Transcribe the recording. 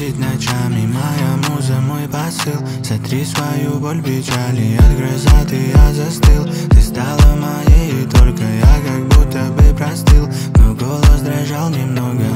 спит ночами. Моя муза, мой посыл. Сотри свою боль, печали, отгрызать, и я застыл. Ты стала моей, и только я как будто бы простыл. Но голос дрожал немного,